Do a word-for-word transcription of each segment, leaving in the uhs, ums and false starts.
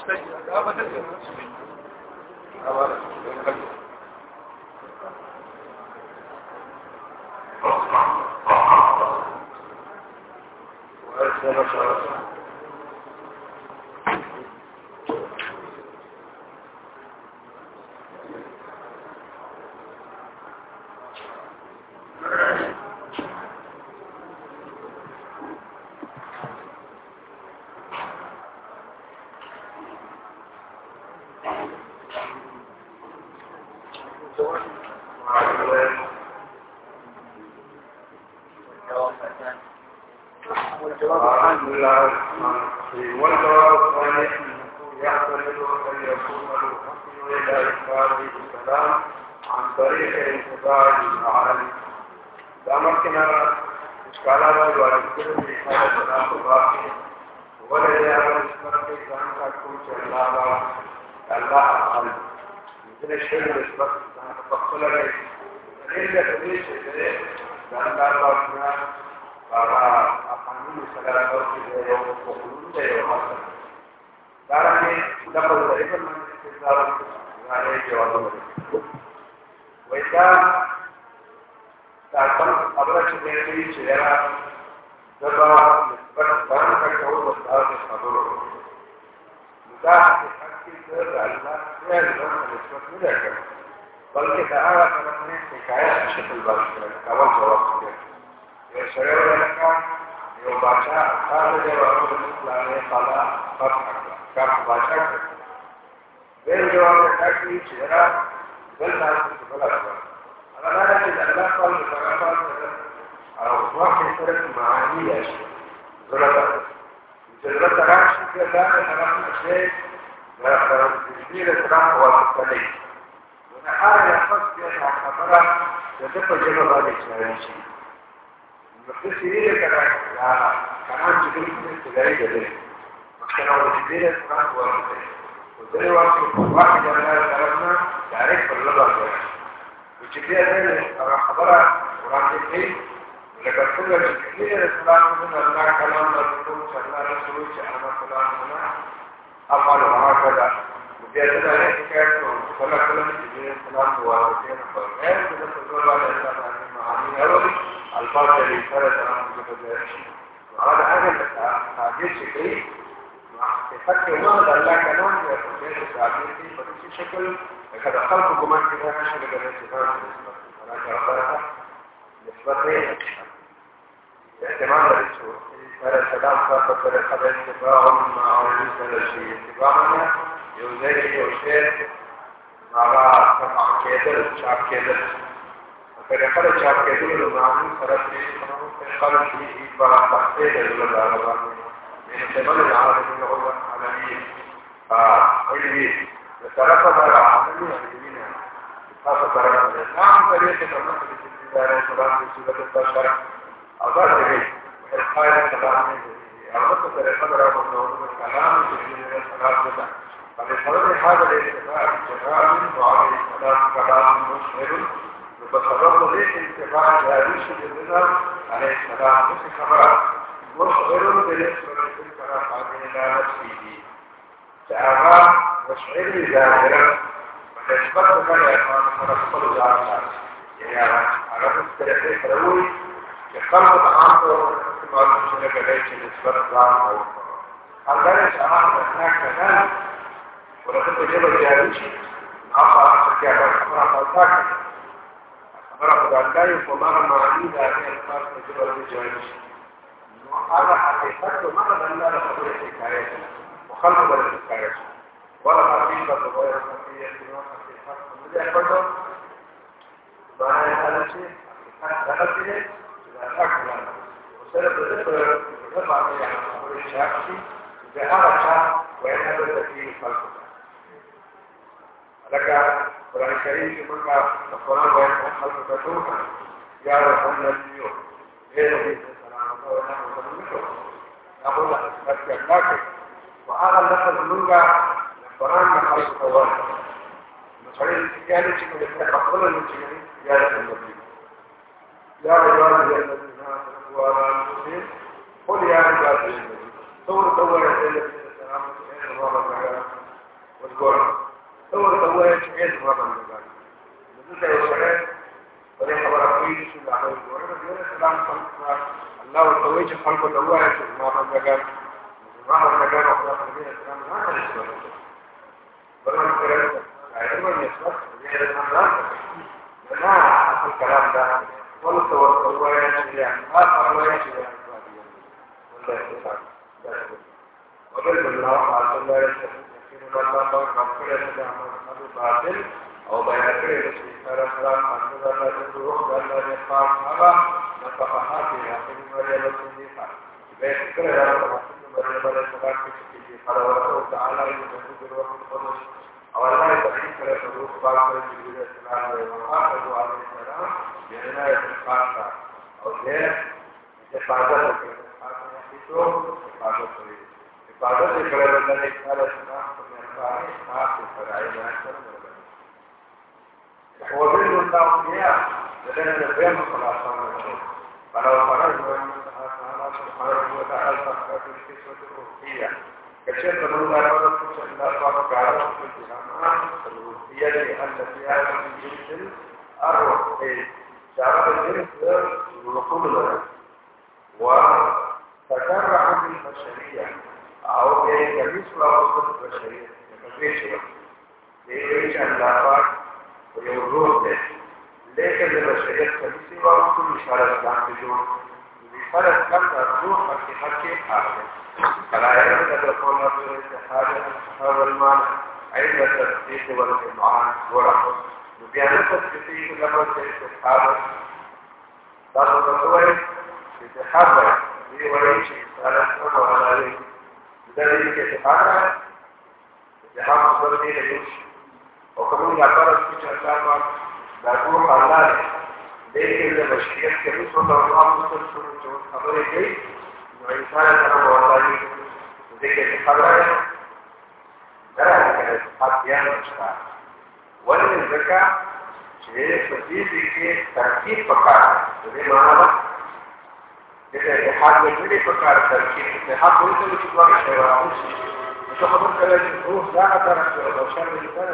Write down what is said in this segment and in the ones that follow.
قل يا عبادي دور دور الذين آمنوا وګور ته ورته وایې چې هیڅ نه باندې نو ته یو سره په دې خبره کوي چې دا هغه ګوره د اسلام څخه الله ورته وایي چې خلکو ته وایي چې ما باندې ما باندې او خدای دې اسلام نه کوي بلکې کړه ایوه نسبت دې اسلام نه اصل کلام دا ولته ورته وایي چې هغه وایي چې وقال الله عز وجل يقول الله تعالى مغفر لنا باطل او بيان کړي چې سره سره منځ الله د روح د الله د پاک هغه صفحات یې په مریا د صدیقه به کړه راځي په مریا د صفحات کې چې الله تعالی یې د روح په روح او الله تعالی سره د روح پاک سره د اسلام او محمد علیه السلام بنای الخاصه او دې حفاظت کوي حفاظت کوي حفاظت کړه د الله تعالی سره په خاص فرایض سره وبين الأولياء لدينا البيان خلاصة فلو فرجوا أن الله سبحانه وتعالى فقط الكسوة الروحية كشف الله فرق الله فرق على الجهنم الروحية التي هذا من جنس الروح شعب الجنس الرقول له وتكرع من البشرية أو كمثل وصف البشرية كمثل ليش أن لا فرق ويوروه ده لكن البشرية الثالثة وكل إشارة الإسلام بجوه إشارة كم الروح حقيقة حاصل فلا يمكن تكون في الاتحاد هذا المعنى عند التصديق والإمعان ورحمة وبيان التصديق لما الاتحاد تاخذ الصور اتحاد في وليش إشارة وعلى ذلك لذلك اتحاد اتحاد صدري ليش وكمان يعتبر في الإسلام بعضهم الله لكن البشرية كبير صلى الله عليه وسلم خبره كي وإنسان كان والله ذكر خبره ذلك الحقيان مشتاق ولن الزكاة شيء فديدي كي تركيب فقار هذا معنى جیسے اتحاد میں بڑے پرکار ترکیب اتحاد ہوئی تو اس بار شیوہ تو خبر کرے کہ روح زیادہ طرف سے اور شر انسان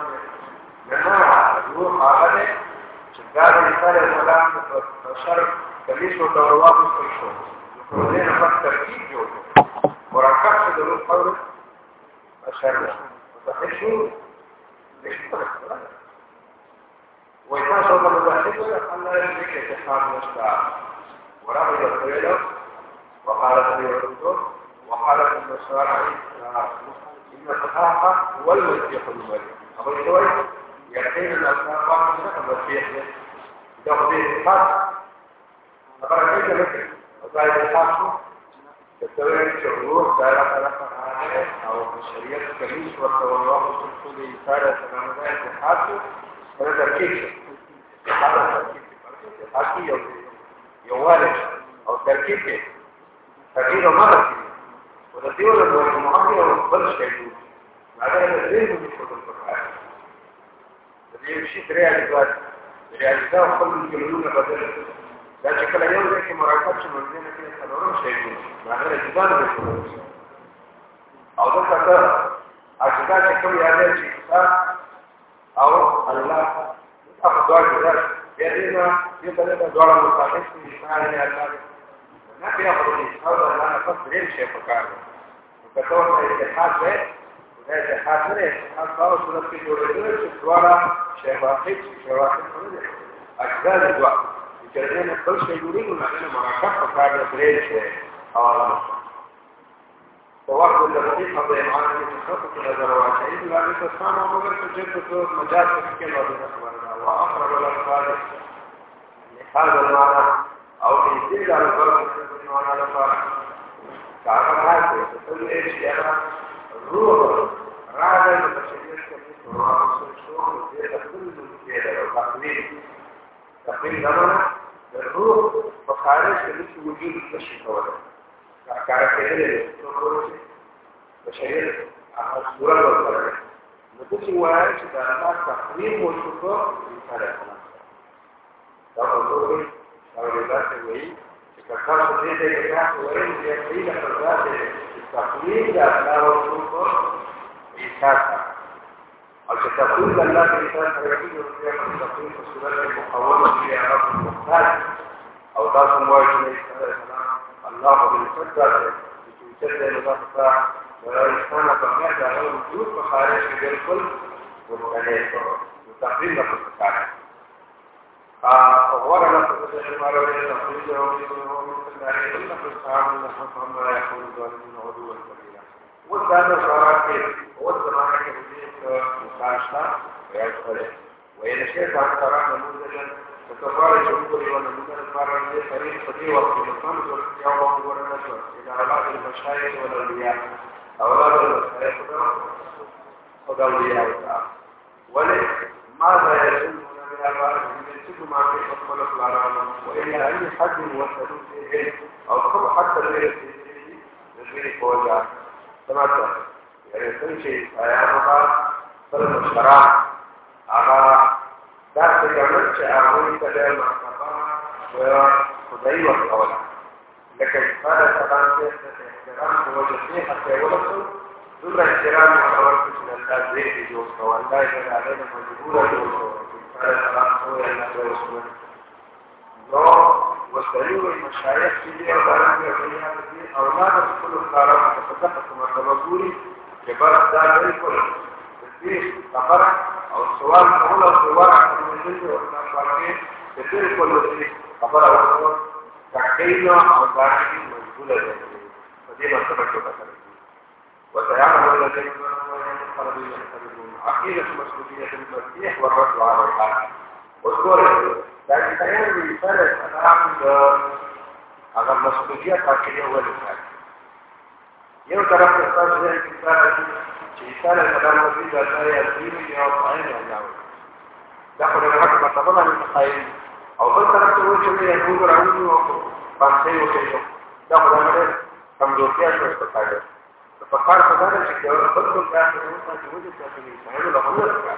لما روح آغاده شدار انسان السلام شر کلیس و دورواب مستشو نفرودين فقط ترکیب جو مرکب سے ضرور قول الشر متحشو ليش تركب وإذا صلى الله عليه وسلم الله يجزيك اتحاد مشتاق ورغب الطويلة وقالت لي الرسول وقالت النصارى عليه السلام إن الصحاحة هو المسيح المريض أبو الشوي يقين الأسلام بعض المسيح يأخذ الاتحاد أقرأ كيف لك وقال الاتحاد تتوين الشعور دائرة ثلاثة عالية أو الشريعة الكريس والتوراة والسلسل إنسانة سلام الله الاتحاد هذا تركيب هذا تركيب الاتحاد يوم يوالد او تركيب تركيب مرض وتديول المعامله والبلش كيدو هذا الذين يدخل القرآن الذي يمشي رياليزات رياليزات كل الجلود بدل لا شكل يوم ذلك مراقبة من ذلك يتنورون شيئون هذا الجدان بيقول او ذلك أجداد كم يعلم شيء او الله أفضل ذلك يدينا يبدأ دوار المصاحب في إسماعيل الله ما في أفضل الإسماعيل الله نفس غير شيء فكاره وكتور الاتحاد ذات وذا الاتحاد من الاتحاد صار سلطة في جوريدور في دوارة شواحد شواحد أجزال الدواء يجرين كل شيء يريد ونحن مراكب فكاره غير شيء أولا ووقت الذي قضي معنا في تخطط الأذروات إلا أن تسمع ومغر تجد مجال تفكير وبنخبرنا وأقرب الأفضل هذا المعنى أو تنزيل على الضرب المعنى لفارق تعرف هذا تقول إيش يعني الروح راجع لبشرية كمية وراء الشيوخ وزيادة كل مكيدة وتقليل تقليل زمنة الروح فخارج كمية وجود البشرية ولا كاركتير الروح بشرية الصورة والفرق نقول وايش ده تقليل والشكر لفارق تقول الرجال وهي كثرت ذلك الناس وين يقيل الرجال التقليد لا والسلطة إيثاقا او چې تقول الله په انسان سره کې یو څه مستقیم په صورت مقاومه کې عرب محتاج او تاسو موایي چې الله بالقدر چې څه له تاسو وإنسان طبيعة له وجود وخارج بالكل ومختلف وتقريبا في الكتاب فأولا نقصد الشمال والتقريب ومثل ذلك إلا في السلام لهم ما يكون الظالمين عدوا كبيرا والذات الصراحة والزمان كبير مستعشتا ويجب وإن الشيء عن صراحة نموذجا فتفارج جمهوري ونموذج المرة الذي فريق فدي وقت الخمس واليوم ورنشر إلى أولاد المشايخ والأولياء أولاد المشايخ والأولياء ولكن ماذا يسمون من أبائهم يسمون ما في مطلق العالم وإلى أي حد وصلوا فيه أو كم حتى غير فيه غير فوجا سمعت يعني تمشي أيامها صلب الشرع على ذات الجمل شعارون كلام مرتبا وخذي والقولة لكن هذا طبعا احترام وجهه حتى يولد ثم احترام وتوقف من التعزيز جوزك والله يجب علينا مجبورة جوزك هذا طبعا هو الناس ويسمون لو وسلوا المشايخ في وبارك فيها في أولاد كل الكلام تصدقت مرتبوري كبار الدار الكل في سفر أو السؤال هو الورع من الجنة والناس كثير كل شيء سفر أو تحكينا أو تحكينا مجبولة جدا فدي مرتبة كبيرة وسيعلم الذين ينقلبون ينقلبون عقيدة مسؤولية المسيح والرد على الحال والدور لكن تأيين بفرق أمام على المسؤولية عقيدة هو الإنسان يوم طرف الإنسان زي الإنسان شيطان الكلام الذي لا يزيد يوضعين ويعود داخل الوقت مطبعا من التخيل أو بل طرف الوجه يهود رعوني وفانسي وكيشو داخل الوقت كمدوكيات واستفاده فقال فضانا شكرا فضل كافر وصنع في وجه كافرين فعلوا لهم الكافر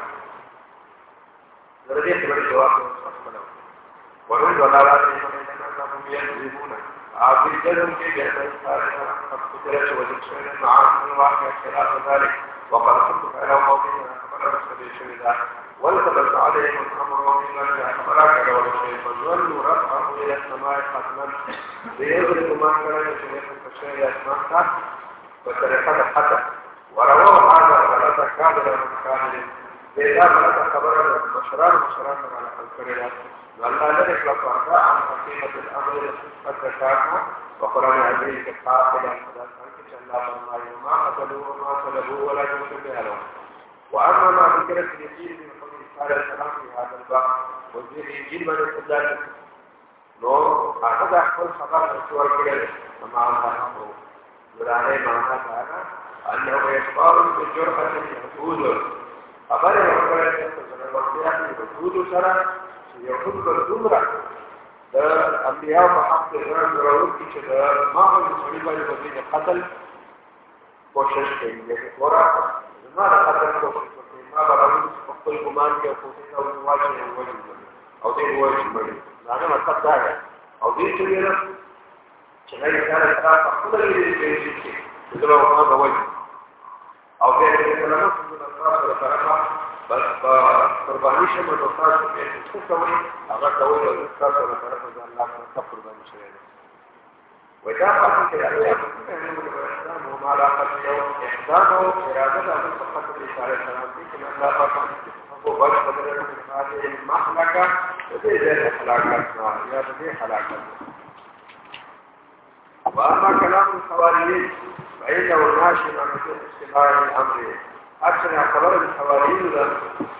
ورجيت بالجواب والصفة ورد ولا لا أنهم ينزلون عابد جزم في جهة الثالثة فقدرت وجدت معاصم الواقع خلاف ذلك وقد كنت فعلا موضوعنا فقال رسول الشهداء والتبس عليهم الأمر ومن ذلك فراك لو الشيء فظلوا رفعه إلى السماء حتما ليضرب ما كان يشهد الشيء أسمعته وتركت حتى ورواه هذا ثلاثة كاملة من كامل بإذا ثلاثة خبرا بشران بشران على الكريات وألا ذلك لفرقاء عن حقيقة الأمر قد ذكرنا وقرآن عزيز الحاقل الحدث أنك الله الله وما قتلوا وما صلبوا ولا يشبه لهم وأما ما ذكرت اليقين من قبل صالح السلام في هذا الباب وزير يجيب من استدلال لو أخذ أحفل خبر الصور كده ومع الله ولعليه معنى تعالى أنه يخبر بالجرحة اليهود أبدا يقول لك أن اليهود سنة يخذ الزمرة الأنبياء فحق الإمام رؤوس كده ما هو المسلمين الذين قتل کوشش کوي چې ورا زما د قتل کوشش کوي ما برابر خپل ګمان کې کوشش او واجب او دې واجب دا نه مطلب دا دی او دې چې چې نه یې کار سره خپل دې چې چې دا ما واجب او دې چې کلمه د طرفه بس قرباني شمه د تاسو کې څه کوي هغه ډول د تاسو د طرفه د الله تعالی قرباني شوی وإذا قلت الأحياء وما لا قد يوم إحسانه إرادة من فقط الإشارة السلامتي كما لا قد هو بل قدر من هذه المحلكة وذي ذات حلاكتنا يا ذي حلاكتنا وأما كلام الحواريين فإنه ناشئ عن اشتباه الأمر أكثر خبر الحواريين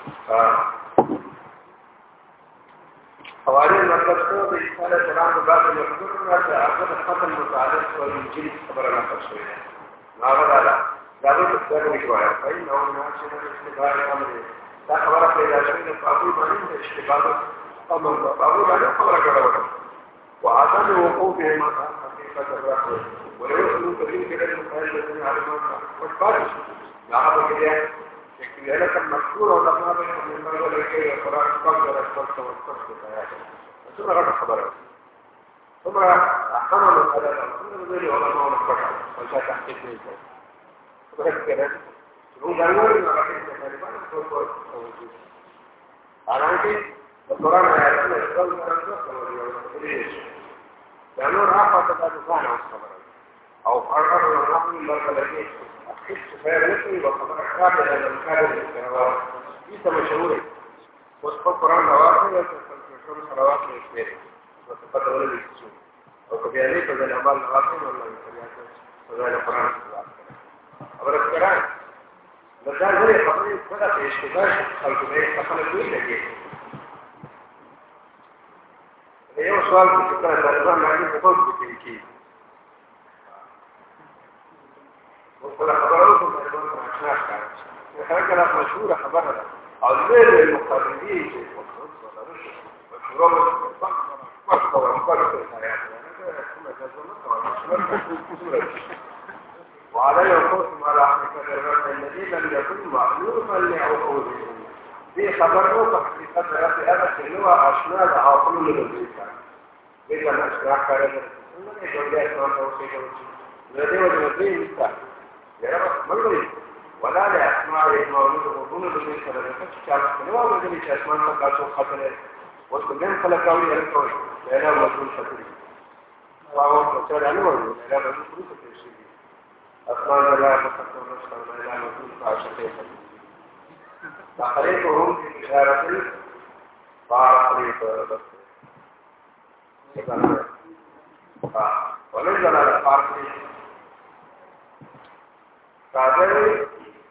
حوالي المطلب سوى بإسالة سلام بعض يقولون أخذ الخطر المتعلق والإنجيل خبر المطلب سوى ما غدا لا لا تقدر بشوية فإنه ناشئ من اشتباه الأمر لا خبر في إذا شئنا فأقول ما نمت اشتباه أمر فأقول ما نمت خبر كذا وعدم وقوفهم عن حقيقة الرحمة ويوصلوا كثير كده المخارج الذين يعلمون والفارس لا هذا كده لك المشهور ولما بينهم من المرضى لكي القرآن قدر الصلصة والصلصة حياته ثم غدا خبره ثم أحكمنا الأداء ثم نزل علماء ونفرح وجاء تحقيق نيسا وبهذا كده موږ غواړو چې هغه د طالبانو په توګه حالانکه د قرآن آیاتونه ټول څنګه کوي دا نور هغه څه د ځان خبره او هغه نو موږ مرکزي اخیست خیر نشي او خبره کړه د امکان سره دي څه مشهوره اوس په قرآن راوځي چې ټول صلوات یې شمیر او په پټه ولې څه او په بیانې په ځای عمل راځي نو الله تعالی په ځای قرآن خبره کړه دا غوړي خبرې څنګه په اشتباه خلکو به خپل کوي لګي یو سوال چې کله طالبان باندې په توګه کوي کی او کله خبرو ته طالبان راځي هغه کله مشهور خبره ده او زیر المقربين چې په توګه مشهور وعليه الحكم على حقيقة الذي لم يكن معلوما لعقولهم في خبره حقيقة رأي هذا اللي هو أشمال عقول الإنسان إذا ما أشرح كذا من يقول ما توصيه لديه وجمعين الإنسان يرى مغرب ولا لأسماء المولود وظن الإنسان لذلك كان سنوى وجميع أسمان فقاتوا خطره وكلهم خلقوا يلقون لأنه مجهول خطره وهو قتال عنه ولا مجهول خطره أسمان لا تفكر نفسا لا مجهول فعشقه تقريبهم في إشارة فعقلي فبس ونزل على فعقلي فعقلي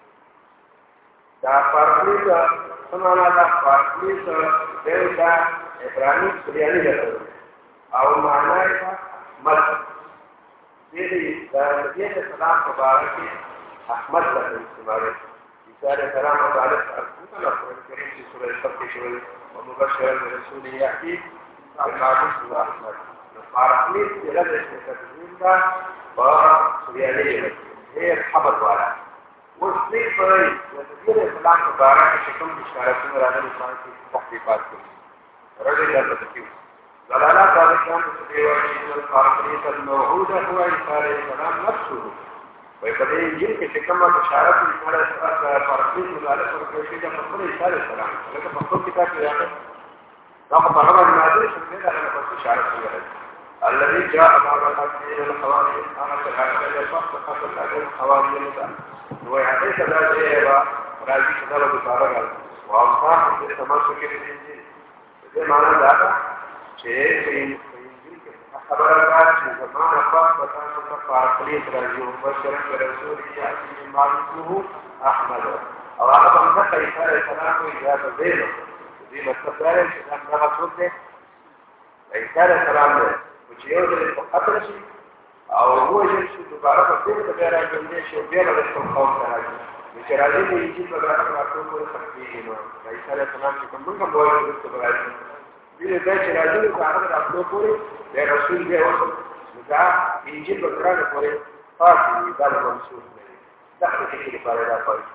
دا فعقلي دا سمانا دا فعقلي دا دیو دا ابراهیم سریانی لکھو او معنی دا مد دیدی دا نبی سلام مبارکی احمد لکھو استعمالی عیسیٰ سلام مبارک ارکوتا لکھو کریم کی سورہ سبت شوئی ومبشر برسول یحیی بقابل سورہ احمد فعقلي لدى التدوين دا وسریانی لکھو هي الحمد والا وسلیق فرئی وزدیر اسلام مبارک شکم اشارتون رانا نسان کی تحقیقات کی رجل اللہ تکیو ضلالات آدھکان سبیوانی الفارقلیت الموحودہ ہوا عیسیٰ علیہ السلام نفسه ویقدر انجل کے شکم اشارت عیسیٰ علیہ الفارقلیت مدالت ورکوشی جا فقر عیسیٰ علیہ السلام لیکن فقر کتاب کی ریاقت راقب محمد نازل شکمید على نفس اشارت کی رہے الذي جاء بعد الحديث الخوارج أنا في الحديث الفصل خاصة الحديث الخوارج المتعلم ويحديث ذا جيبا راجي كذا بطارق وأوصاف التمسك بالإنجيل زي معنى ذاك شيء في الإنجيل خبرات في زمان خاص بتاعنا فارقلي راجي وبشر برسول يأتي من معرفه أحمد أو هذا من ذكر إسحاق السلام وإجابة زينه زي ما استفسر إسحاق نغص وده إسحاق السلام چې یو ځل په خطر شي او هو چې دوباره په دې ته راځي چې بیا له خپل قوم سره راځي چې راځي چې په هغه راټول کول سختي نو عیسی علیه السلام چې کوم کوم وایي چې په راځي دې دې چې راځي په هغه راټول کول د رسول دی او دا انجیل په کړه پورې پاتې دا منسوخ دی دا څه چې په اړه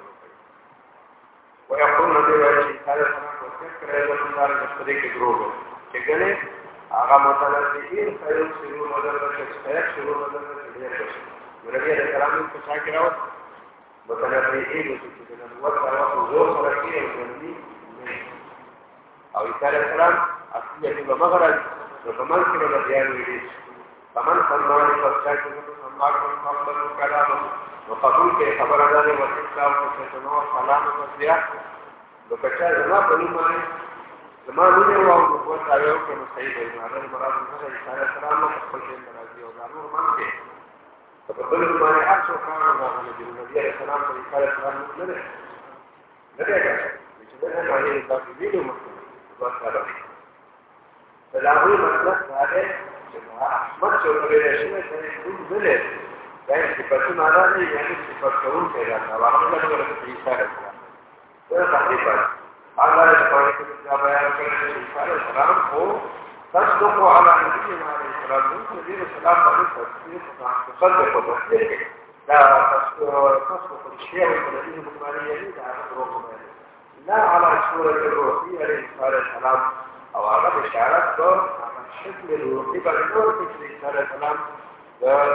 راځي ويقول نبي عيسى عليه السلام وذكر الى الله المشترك جروب چې ګنه هغه متلذین خیر شروع مدرسه خیر شروع مدرسه دې شي ورته د کلام په څا کې راو متلذین چې د نبوت او حضور سره کې ورني او عیسی السلام اصلي په مغرب د کمال کې د بیان ویلي کمن سلمان په څا کې د سماع په خپل کلام او قبول کې خبره ده او اسلام په څنو سلام او زیات د کچا زما په نیمه زما نوې او په تاریو کې نو صحیح دی هغه مراد نه عیسی السلام په خپل دین راځي او دا نور باندې په خپل باندې هر څو کار راغلي دی نبی السلام په عیسی السلام نه نه نه دی چې دا نه باندې تاسو ویډیو مخکې وځه دا هغه مطلب دا دی چې احمد چې ورته شي چې دوی بل دا چې په څه معنا دی یعنی چې په څون کې راځي هغه له عیسی السلام دا تحقیق الله سبحانه وتعالى بیان کړی چې عیسی السلام او تصدق على نبينا عليه السلام نبی السلام باندې تصدیق تصدق او تصدیق دا تصدق الشيء والذي بمعنى يريد على الروح لا على صورة الروحية لعيسى السلام او هذا اشارات به شکل الروحي بل نور عیسی السلام دا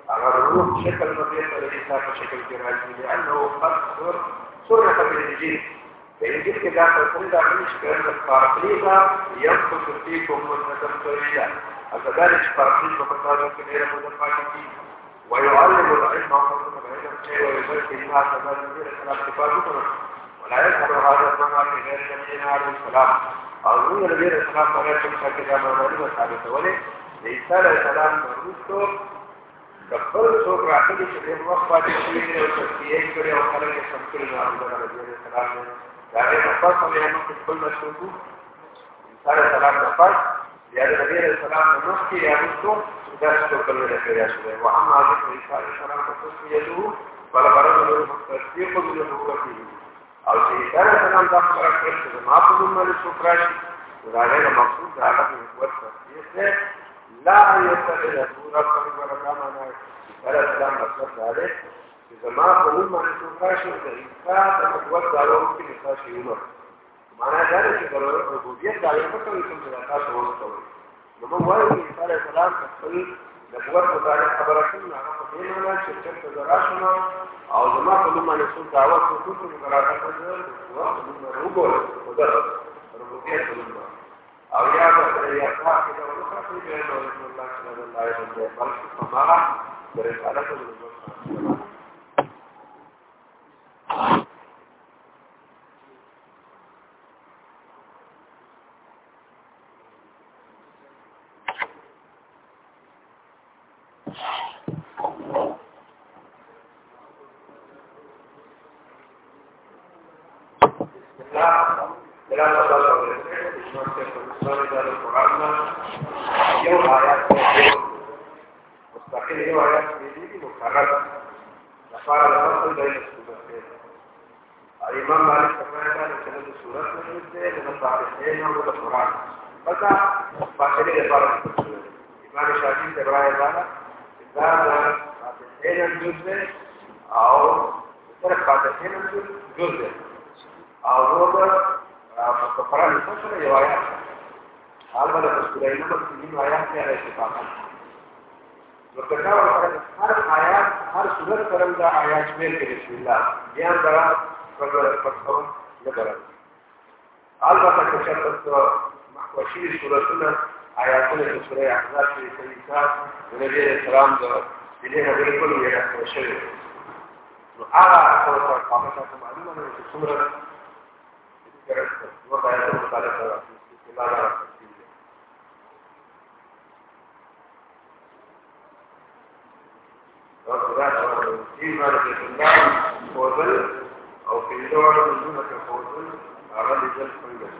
اگر روح شکل مطلب عیسی په شکل کې راځي لانه قد صرف بالانجیل الانجیل کې دا څه دا چې کله فارقلیزا ينقص فيكم والندم طويلا اذا فارقلیز په تاسو کې ډېر مدد پاتې کی ويعلم العلم وحكم العلم شيء ويزكي الناس بما يريد السلام صفاته ولا يظهر هذا المعنى في غير نبينا عليه السلام او نبي السلام په غیر څه کې دا معنی ثابته ولې عیسی علیه السلام ورته د خپل څوک راځي چې د وخت باندې شوی او تصدیق کړي او خلک یې سم کړي نو الله علیه السلام دا یې په خپل ځای کې خپل مشروع عیسی علیه السلام د پات یا د نبی علیه السلام نو کې یا وڅو دا څه کولای راځي شوی او اما د عیسی علیه السلام په تصدیق بل برابر له تصدیق او د نبوت او چې عیسی علیه السلام د خبره کړې چې ما په نوم باندې څوک راشي دا غیر مقصود دا د نبوت تصدیق لا يستدل سورة فرقنا على السلام مطلب ذلك إذا ما قلنا أن تفاشي الإنسان تتوقع دعوه في نفاشي عمر معنى ذلك إذا الربوبية دعوه فكر يكون ثلاثات ومستوى لما هو الإنسان عليه السلام تقول نبوات مطالع خبرتنا نعرف ديننا شركة تدراشنا أو زما قلنا أن يكون دعوة خصوصا مقرارات الجل وقلنا ربوبية مدرس ربوبية قلنا او یا د یا ځکه چې دا وخت کې د رسول الله صلی الله علیه وسلم بلکې سماعه د رسالت د رسول الإمام مالك فرمایا چې د سورۃ نزول ده د فاتحه او د قرآن پتا فاتحه لپاره امام شافعي فرمایا دا دا د فاتحه نزول ده او تر فاتحه نزول جزء ده او د قرآن څخه یو آیات حال د سورې نمبر تین آیات کې راځي پاتہ ورته هر آیات هر سورۃ کرم دا آیات شمیل کې بسم الله بیان درا فقط فقط لبرا البته چې تاسو محوشي سورتونه آیاتونه سورې احزاب کې صحیح د نبی اسلام د دې بالکل یې راځي نو هغه څه په کومه څه معلومه ده چې څومره درسته نو دا یو مطالعه کوي الله تعالی وقرات فيما لله فوزل او في دور دونك فوزل على رجال فيل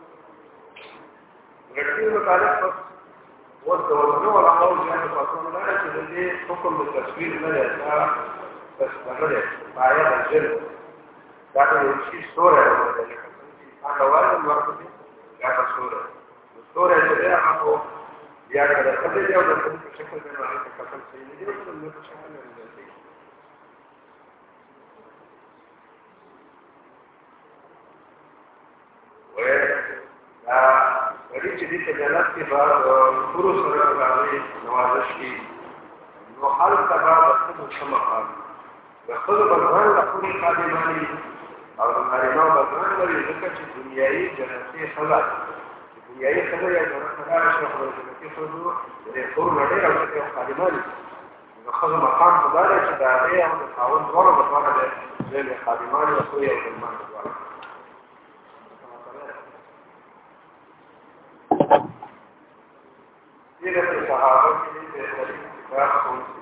ركيب متعلق والتوزن والعمل يعني فصل لا تجدي حكم التصوير لا يسعى تستمر آيات الجن لكن الشيء سورة هذا واحد المرض هذا سورة السورة اللي هي یا کله کله یو د شکل په اړه کتل شي دي چې موږ څه حال لري وې دا ورې چې دې ته جنت کې بعد پورو سره راځي نوازش کی نو حال تبا د څه مقام د خپل بدن د خپل خادمانی او د نارینه بدن لري ځکه چې دنیایي جنتي خلا دنیایي خلا یا جنت شهر کې څو د ټول نړۍ او د خادمانو د خپل مقام په اړه چې دا دی او د خاوند ورو د پاره د خادمانو او یو خدمت ورو دغه صحابه کې د خلیفہ